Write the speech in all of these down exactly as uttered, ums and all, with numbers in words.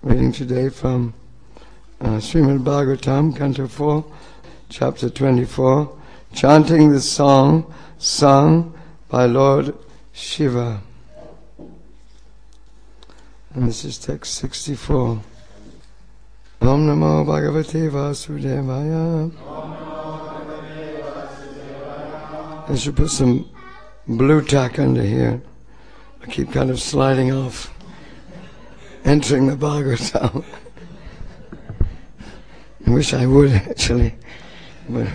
Reading today from uh, Srimad Bhagavatam, Canto four, Chapter twenty-four, chanting the song sung by Lord Shiva. And this is text sixty-four. Om Namo Bhagavate Vasudevaya. I should put some blue tack under here. I keep kind of sliding off. Entering the Bhagavatam. I wish I would actually. But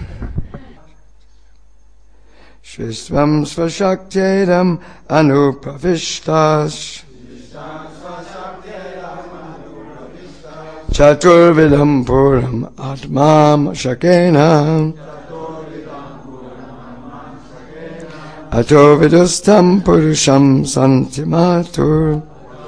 Shrisvam Svashaktyedam Anupravishtas Chaturvidam Puram Atmam Shakena Ato Vidustam Purusham Santimatur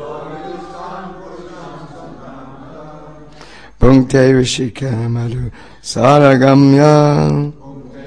Punkte Rishika Madhu Saragamya.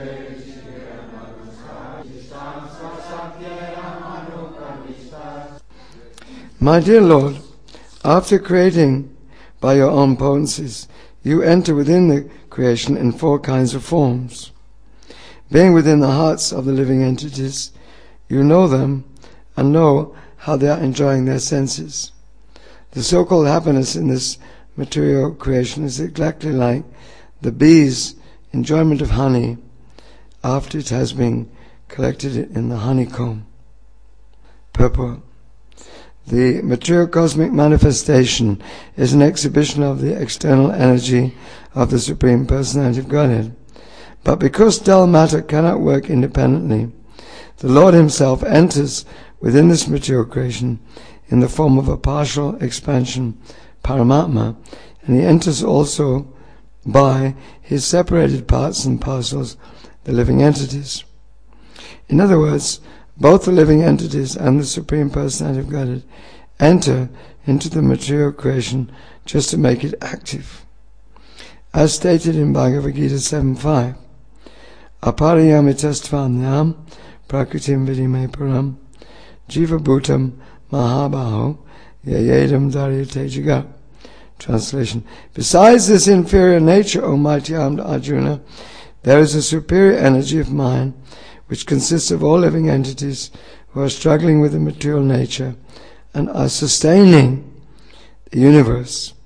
My dear Lord, after creating by your own potencies, you enter within the creation in four kinds of forms. Being within the hearts of the living entities, you know them and know how they are enjoying their senses. The so-called happiness in this material creation is exactly like the bee's enjoyment of honey after it has been collected in the honeycomb. Purport. The material cosmic manifestation is an exhibition of the external energy of the Supreme Personality of Godhead. But because dull matter cannot work independently, the Lord Himself enters within this material creation in the form of a partial expansion, Paramatma, and He enters also by His separated parts and parcels, the living entities. In other words, both the living entities and the Supreme Personality of Godhead enter into the material creation just to make it active. As stated in Bhagavad Gita seven five, Apariyamitastvanyam prakritim vidime param jiva bhutam mahabaho yayedam daryate jagat. Translation. Besides this inferior nature, O mighty armed Arjuna, there is a superior energy of mind which consists of all living entities who are struggling with the material nature and are sustaining the universe.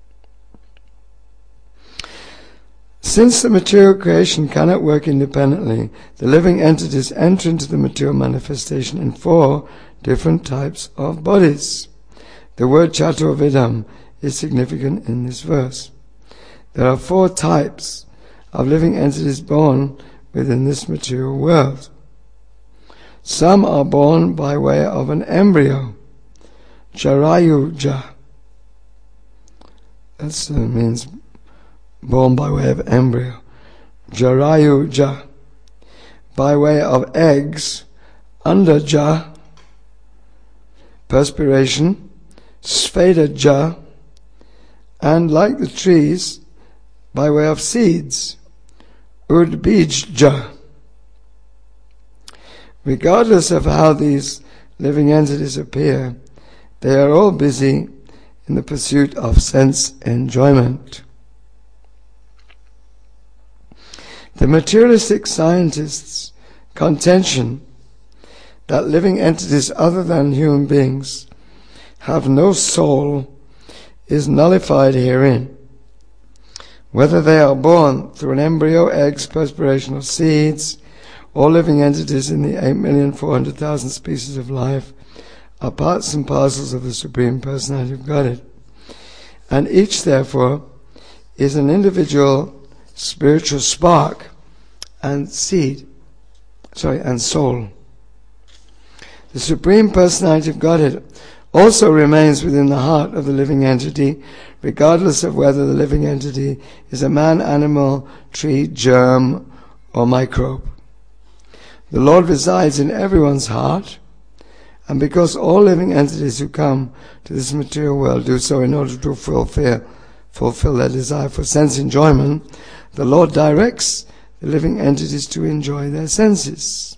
Since the material creation cannot work independently, the living entities enter into the material manifestation in four different types of bodies. The word Chaturvidam is significant in this verse. There are four types of living entities born within this material world. Some are born by way of an embryo, Jarayuja. That uh, means born by way of embryo. Jarayuja. By way of eggs, Andaja, perspiration, Svetaja, and like the trees, by way of seeds, Udbijja. Regardless of how these living entities appear, they are all busy in the pursuit of sense enjoyment. The materialistic scientists' contention that living entities other than human beings have no soul is nullified herein. Whether they are born through an embryo, eggs, perspiration, or seeds, all living entities in the eight million four hundred thousand species of life are parts and parcels of the Supreme Personality of Godhead. And each, therefore, is an individual spiritual spark and seed, sorry, and soul. The Supreme Personality of Godhead also remains within the heart of the living entity, regardless of whether the living entity is a man, animal, tree, germ, or microbe. The Lord resides in everyone's heart, and because all living entities who come to this material world do so in order to fulfill, fulfill their desire for sense enjoyment, the Lord directs the living entities to enjoy their senses.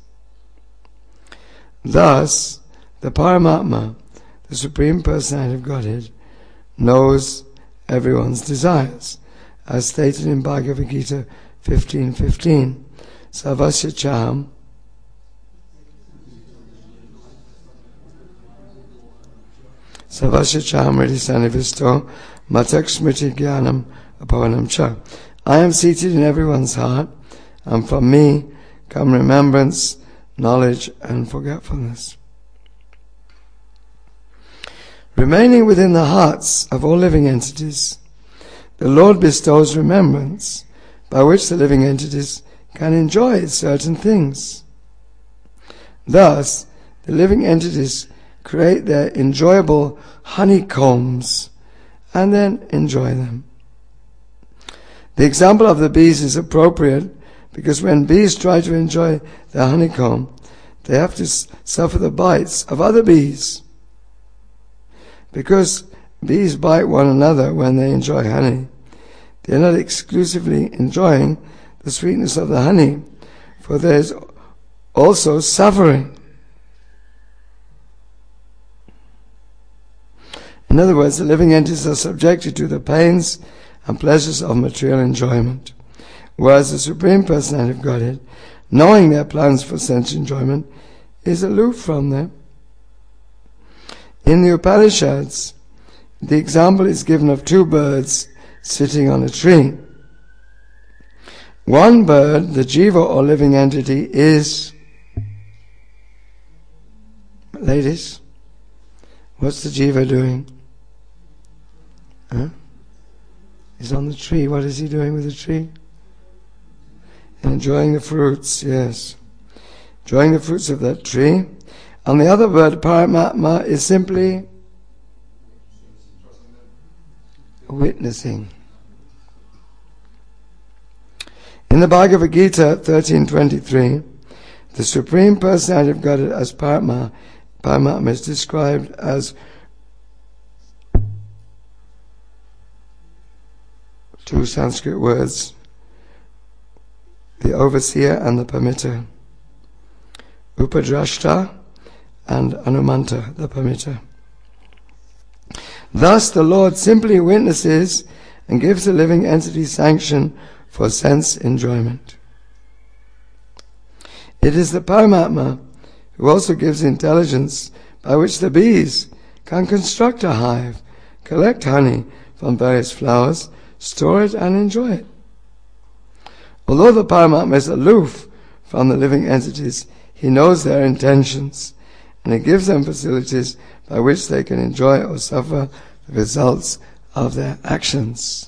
Thus, the Paramatma, the Supreme Personality of Godhead, knows everyone's desires, as stated in Bhagavad Gita fifteen fifteen. Sarvasya chaham Sarvasya chaham riti sanivisto matak smriti jnanam apavanam cha. I am seated in everyone's heart, and from me come remembrance, knowledge, and forgetfulness. Remaining within the hearts of all living entities, the Lord bestows remembrance by which the living entities can enjoy certain things. Thus, the living entities create their enjoyable honeycombs and then enjoy them. The example of the bees is appropriate because when bees try to enjoy their honeycomb, they have to s- suffer the bites of other bees. Because bees bite one another when they enjoy honey, they are not exclusively enjoying the sweetness of the honey, for there is also suffering. In other words, the living entities are subjected to the pains and pleasures of material enjoyment, whereas the Supreme Personality of Godhead, knowing their plans for sense enjoyment, is aloof from them. In the Upanishads, the example is given of two birds sitting on a tree. One bird, the jiva or living entity, is... Ladies, what's the jiva doing? Huh? He's on the tree. What is he doing with the tree? Enjoying the fruits, yes. Enjoying the fruits of that tree. And the other bird, Paramatma, is simply witnessing. In the Bhagavad Gita thirteen twenty-three, the Supreme Personality of Godhead as Paramatma, Paramatma is described as two Sanskrit words, the overseer and the permitter, Upadrashta and Anumanta, the permitter. Thus the Lord simply witnesses and gives the living entity sanction for sense enjoyment. It is the Paramatma who also gives intelligence by which the bees can construct a hive, collect honey from various flowers, store it and enjoy it. Although the Paramatma is aloof from the living entities, he knows their intentions, and he gives them facilities by which they can enjoy or suffer the results of their actions.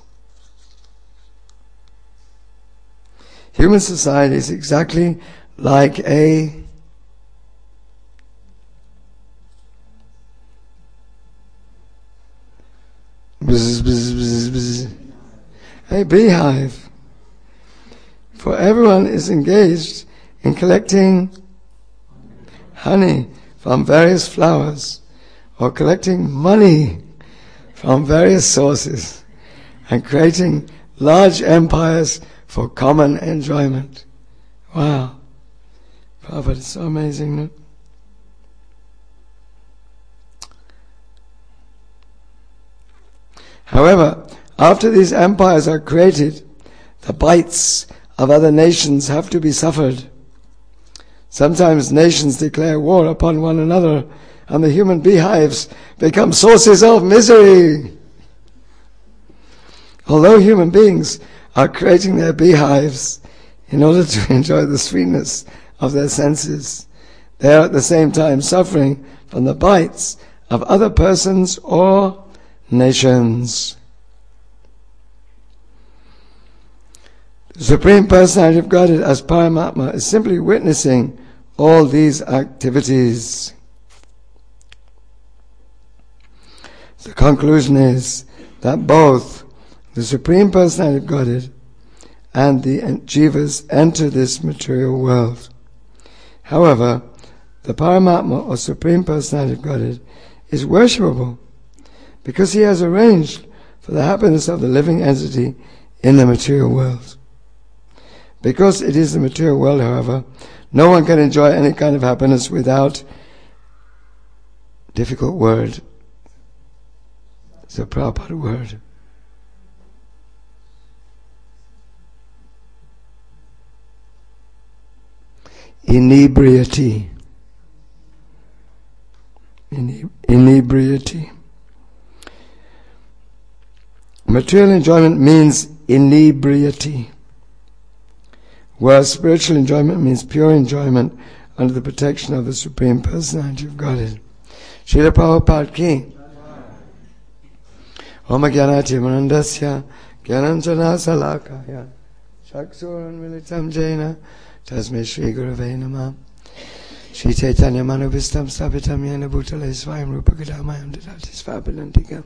Human society is exactly like a bzz, bzz, bzz, bzz, a beehive. For everyone is engaged in collecting honey from various flowers, or collecting money from various sources, and creating large empires for common enjoyment. Wow. Prabhupada, it's so amazing, no? However, after these empires are created, the bites of other nations have to be suffered. Sometimes nations declare war upon one another, and the human beehives become sources of misery. Although human beings are creating their beehives in order to enjoy the sweetness of their senses, they are at the same time suffering from the bites of other persons or nations. The Supreme Personality of Godhead as Paramatma is simply witnessing all these activities. The conclusion is that both the Supreme Personality of Godhead and the jivas enter this material world. However, the Paramatma or Supreme Personality of Godhead is worshipable because he has arranged for the happiness of the living entity in the material world. Because it is the material world, however, no one can enjoy any kind of happiness without, difficult word, It's a Prabhupada word. Inebriety. Ine- inebriety. Material enjoyment means inebriety, whereas spiritual enjoyment means pure enjoyment under the protection of the Supreme Personality of Godhead. Srila Prabhupada ki. Om Gyanati Manandasya Gyananjana Salakaya Chaksuran Militam Jaina Tasme Shri Gurave Namah Shri Chaitanya Manovistam Stapitam Yena Bhutale Svayam Rupa Gadamayam Dadatis Vapilantikam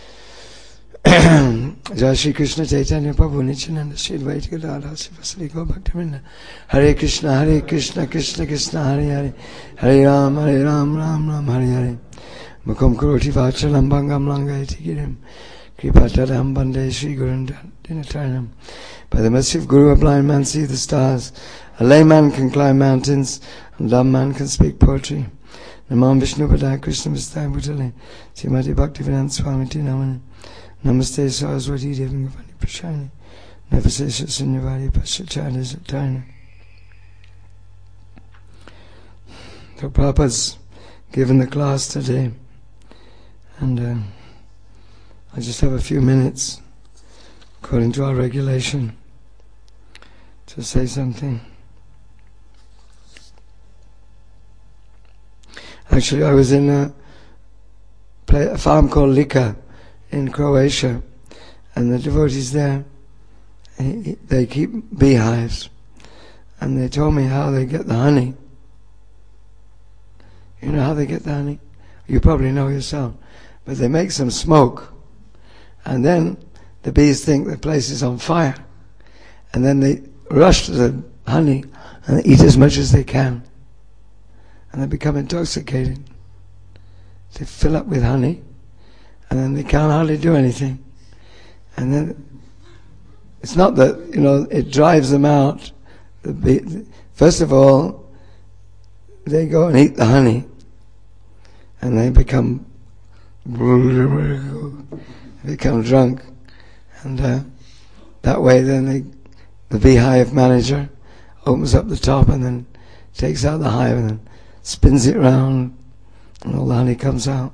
Jai Shri Krishna Chaitanya Prabhu Nityananda Shri Advaita Gadadhar Sivasari Gaur Bhaktivinoda Hare Krishna Hare Krishna Krishna Krishna Hare Hare Hare Ram Hare Ram Ram Ram Hare Hare Mukham Karoti Vachalam Bhangam Langayati Girim Kripatadam Bande Shri Gurun Dinataranam. By the mercy of Guru, a blind man sees the stars, a layman can climb mountains, and a dumb man can speak poetry. Namam Vishnu Padaya Krishna Vistaya Bhutale Srimati Bhaktivedanta Swami Ti Namani Namaste Saraswati Devi Gavani Prashani Navasesha Sunyavari Paschachari Zatana. So Prabhupada's given the class today, and uh, I just have a few minutes, according to our regulation, to say something. Actually, I was in a, play, a farm called Lika in Croatia, and the devotees there, they keep beehives, and they told me how they get the honey. You know how they get the honey? You probably know yourself. But they make some smoke, and then the bees think the place is on fire, and then they rush to the honey and they eat as much as they can, and they become intoxicated. They fill up with honey, and then they can't hardly do anything. And then it's not that, you know, it drives them out. The bee, first of all, they go and eat the honey, and they become become drunk, and uh, that way then they, the beehive manager opens up the top and then takes out the hive and then spins it round, and all the honey comes out.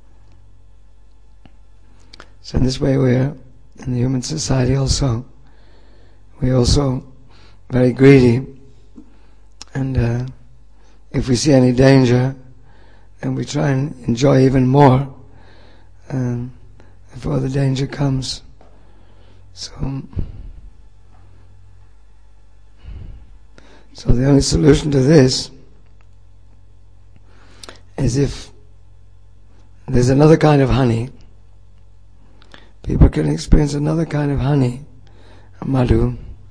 So in this way we're, in the human society also, we're also very greedy, and uh, if we see any danger, then we try and enjoy even more um, before the danger comes. So, so the only solution to this is if there's another kind of honey. People can experience another kind of honey, madhu,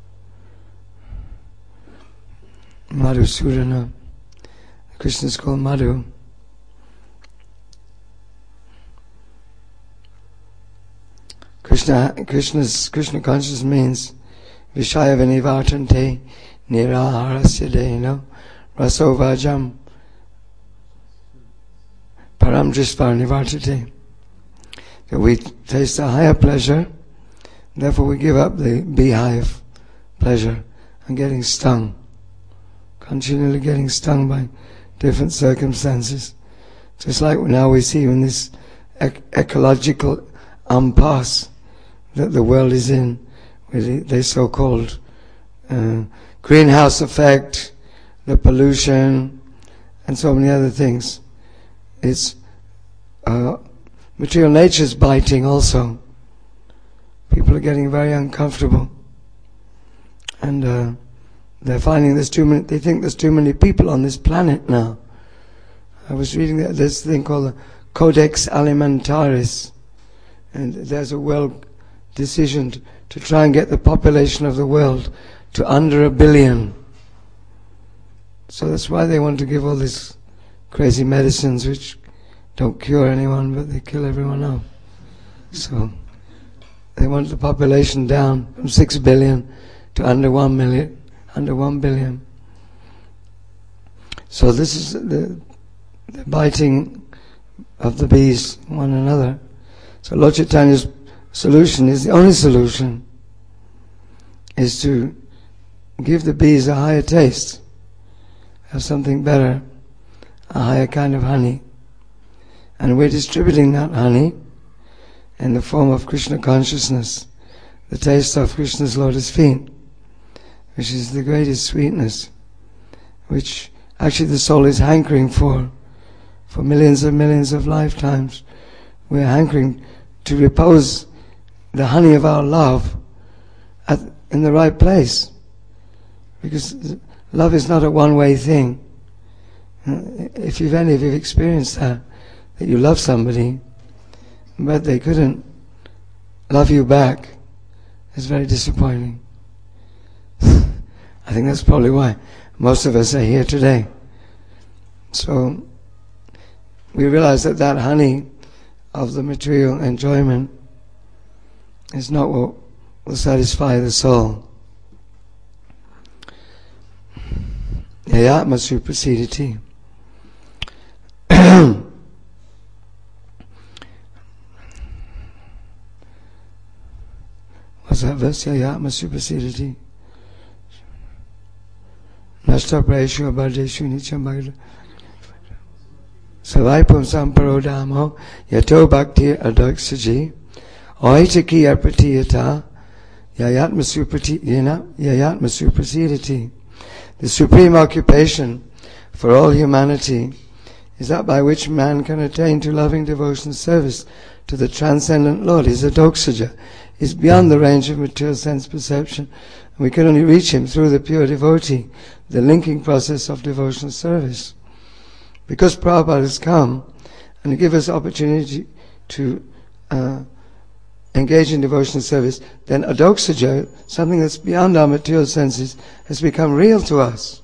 madhusudana. Krishna is called madhu. Krishna, Krishna's Krishna consciousness means Vishaya Vinivartante Niraharasya Deno Raso Vajam Param Drisvar Nivartate. That we taste a higher pleasure, therefore we give up the beehive pleasure and getting stung, continually getting stung by different circumstances. Just like now we see in this ec- ecological impasse that the world is in, with the so-called uh, greenhouse effect, the pollution, and so many other things. It's uh, material nature's biting also. People are getting very uncomfortable, and uh, they're finding there's too many. They think there's too many people on this planet now. I was reading that this thing called the Codex Alimentaris, and there's a world decision to, to try and get the population of the world to under a billion. So that's why they want to give all these crazy medicines which don't cure anyone, but they kill everyone else. So they want the population down from six billion to under one million, under one billion. So this is the, the biting of the bees one another. So Lord Chaitanya's solution is the only solution, is to give the bees a higher taste of something better, a higher kind of honey. And we're distributing that honey in the form of Krishna consciousness, the taste of Krishna's lotus feet, which is the greatest sweetness, which actually the soul is hankering for, for millions and millions of lifetimes. We're hankering to repose the honey of our love at, in the right place. Because love is not a one-way thing. If you've any of you experienced that, that you love somebody, but they couldn't love you back, it's very disappointing. I think that's probably why most of us are here today. So we realize that that honey of the material enjoyment is not what will satisfy the soul. Yayatma suprasiditi. What's that verse? Yayatma suprasiditi. Nashta praeshu abhardeshu nityam bhagavad. Savaipam samparodamo yato bhakti adaksaji oitaki apratiyata yayatma suprasiditi. The supreme occupation for all humanity is that by which man can attain to loving devotion service to the transcendent Lord. He's a doksaja. He's beyond the range of material sense perception. And we can only reach him through the pure devotee, the linking process of devotional service. Because Prabhupada has come and to give us opportunity to uh, engage in devotional service, then adoksaja, something that's beyond our material senses, has become real to us.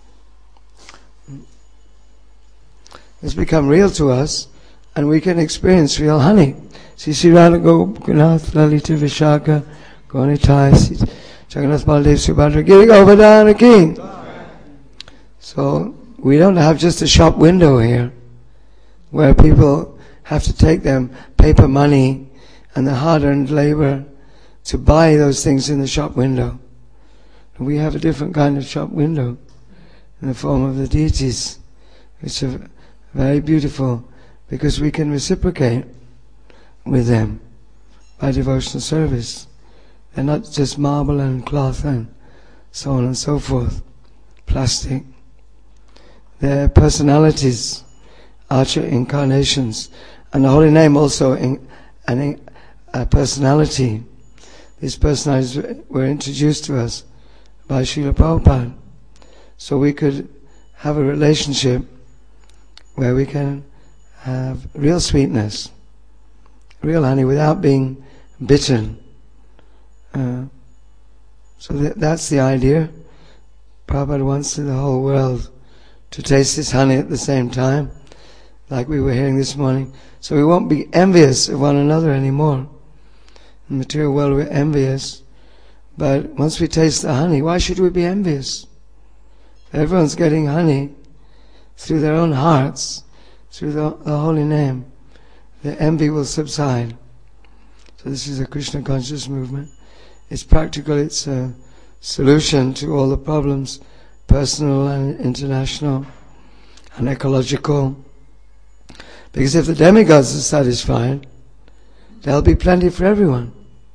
It's become real to us, and we can experience real honey. See, Sri Radha Gopinath, Lalita Vishaka, Gaunitai, Jagannath Baldev, Subhadra, Giri Govardhana King. So, we don't have just a shop window here, where people have to take their paper money and the hard-earned labor to buy those things in the shop window. We have a different kind of shop window in the form of the deities, which are very beautiful because we can reciprocate with them by devotional service. They're not just marble and cloth and so on and so forth, plastic. They're personalities, archer incarnations, and the holy name also in, an, a personality. These personalities were introduced to us by Srila Prabhupada, so we could have a relationship where we can have real sweetness, real honey, without being bitten. Uh, so that, that's the idea. Prabhupada wants the whole world to taste this honey at the same time, like we were hearing this morning. So we won't be envious of one another anymore. In the material world we're envious, but once we taste the honey, why should we be envious? Everyone's getting honey through their own hearts, through the, the holy name. The envy will subside. So this is a Krishna conscious movement. It's practical, it's a solution to all the problems, personal and international and ecological. Because if the demigods are satisfied, there'll be plenty for everyone.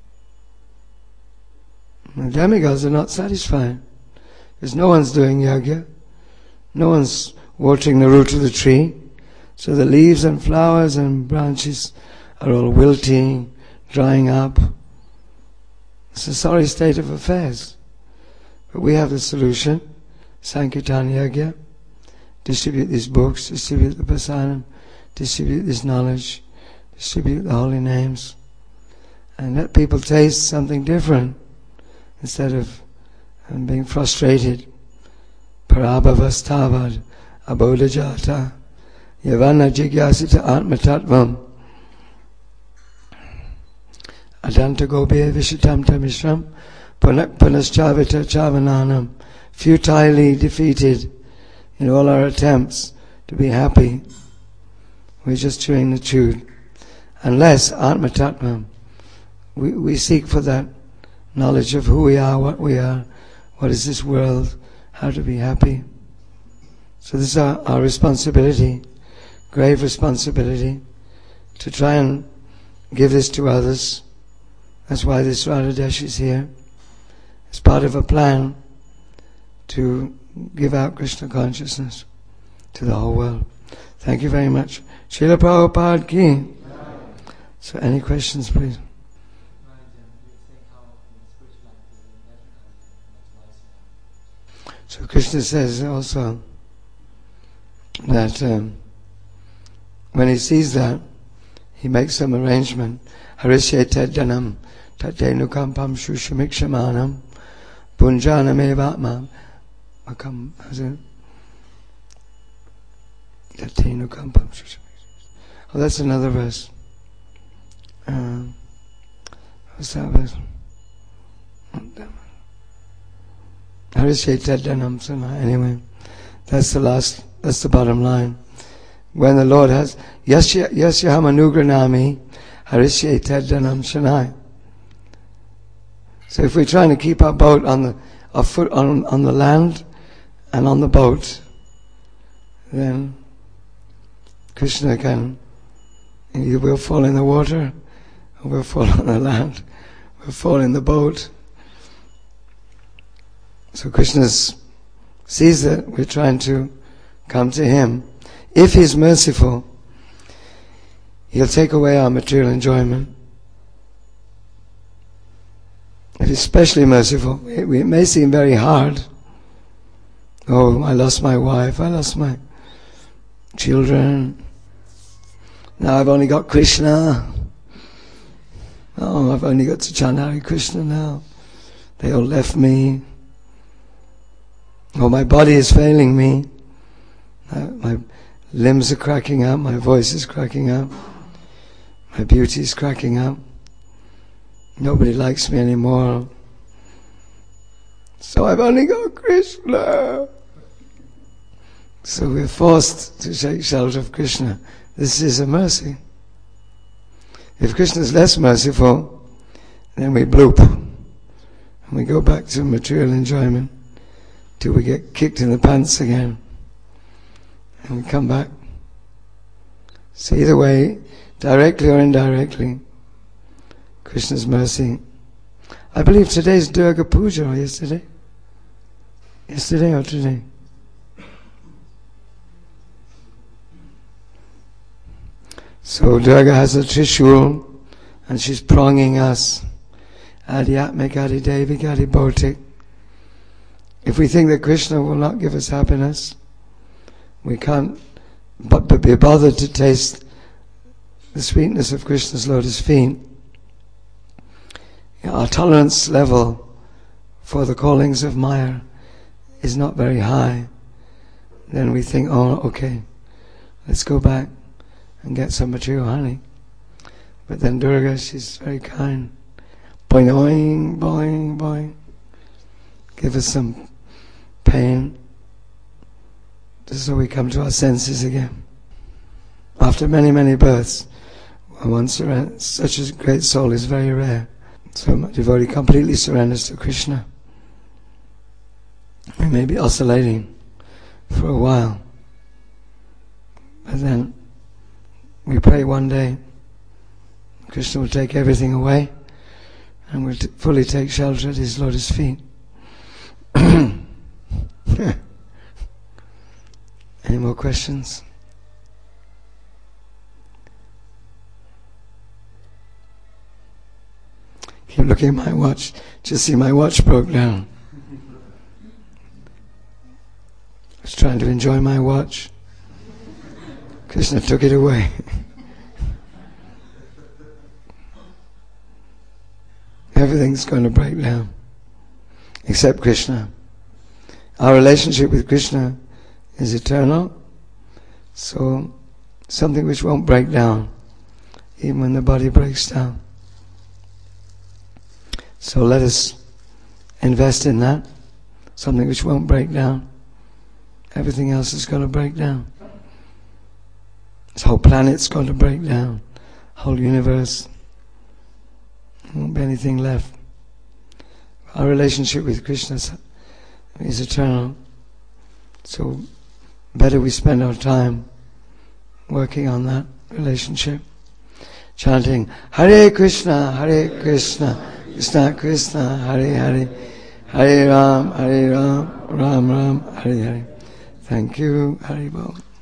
The demigods are not satisfied, because no one's doing yajna, no one's watering the root of the tree, so the leaves and flowers and branches are all wilting, drying up. It's a sorry state of affairs. But we have the solution, Sankirtan Yajna, distribute these books, distribute the prasadam, distribute this knowledge, distribute the holy names, and let people taste something different instead of um, being frustrated. Parabhavastavad abodhajata yavana jigyasita atmatattvam adanta gobe vishitam tamishram punaschavita chavananam, futilely defeated in all our attempts to be happy. We're just chewing the tube. unless Atma Tattva, we, we seek for that knowledge of who we are, what we are, what is this world, how to be happy. So this is our, our responsibility, grave responsibility, to try and give this to others. That's why this Radhadesh is here. It's part of a plan to give out Krishna consciousness to the whole world. Thank you very much. Srila Prabhupada ki. So any questions, please? So Krishna says also that um, when he sees that, he makes some arrangement. Harisye teddanam tatenukampam shushamikshamanam punjanam evatma makam tatenukampam shushamikshamanam. Oh, that's another verse. Uh, what's that verse? Harisye teddanam sana. Anyway, that's the last, that's the bottom line. When the Lord has Yasya Yasyaham Anugranami Harisye Teddanam Shanai. So if we're trying to keep our boat on the our foot on on the land and on the boat, then Krishna can either we'll fall in the water or we'll fall on the land, we'll fall in the boat. So Krishna sees that we're trying to come to him. If he's merciful, he'll take away our material enjoyment. If he's especially merciful, it, it may seem very hard. Oh, I lost my wife, I lost my children. Now I've only got Krishna. Oh, I've only got to chant Hare Krishna now. They all left me. Oh, my body is failing me. Uh, my limbs are cracking up, my voice is cracking up, my beauty is cracking up. Nobody likes me anymore. So I've only got Krishna. So we're forced to take shelter of Krishna. This is a mercy. If Krishna is less merciful, then we bloop. And we go back to material enjoyment till we get kicked in the pants again. And we come back. So either way, directly or indirectly, Krishna's mercy. I believe today's Durga Puja, or yesterday? Yesterday or today? So Durga has a Trishul, and she's pronging us. Adhyatmik, Adi Devik, Adi Bhautik. If we think that Krishna will not give us happiness, we can't but, but be bothered to taste the sweetness of Krishna's lotus feet. Our tolerance level for the callings of Maya is not very high. Then we think, oh, okay, let's go back and get some material honey. But then Durga, she's very kind. Boing, boing, boing. Give us some pain, just so we come to our senses again. After many, many births, one surrender, such a great soul is very rare. So a devotee completely surrenders to Krishna. We may be oscillating for a while, but then we pray one day Krishna will take everything away and we'll t- fully take shelter at his lotus feet. Any more questions? Keep looking at my watch. Just see my watch broke down. I was trying to enjoy my watch. Krishna took it away. Everything's going to break down except Krishna. Our relationship with Krishna is eternal, so something which won't break down even when the body breaks down. So let us invest in that, something which won't break down. Everything else is going to break down. This whole planet's going to break down. whole universe. There won't be anything left. Our relationship with Krishna is eternal. So better we spend our time working on that relationship. Chanting Hare Krishna, Hare Krishna, Krishna Krishna, Hare Hare, Hare Ram, Hare Ram, Ram Ram, Hare Hare. Thank you, Haribol.